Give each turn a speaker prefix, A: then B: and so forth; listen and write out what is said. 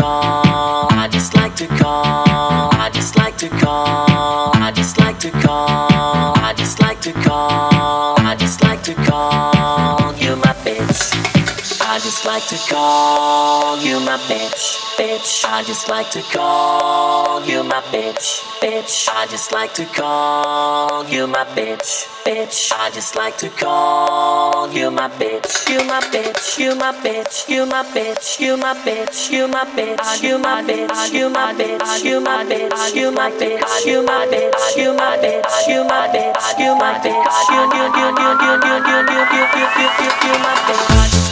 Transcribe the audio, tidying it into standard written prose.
A: call. I just like to call. I just like to call. I just like to call. I just like to call. I just like to call you my bitch. I just like to call you my bitch. Bitch, I just like to call you my bitch. Bitch, I just like to call you my bitch. Bitch, I just like to call you my bitch. You my bitch, you my bitch, you my bitch, you my bitch, you my bitch, you my bitch, you my bitch, you my bitch, you my bitch, you my bitch, you my bitch, you my bitch, you my bitch, you my bitch, you my bitch.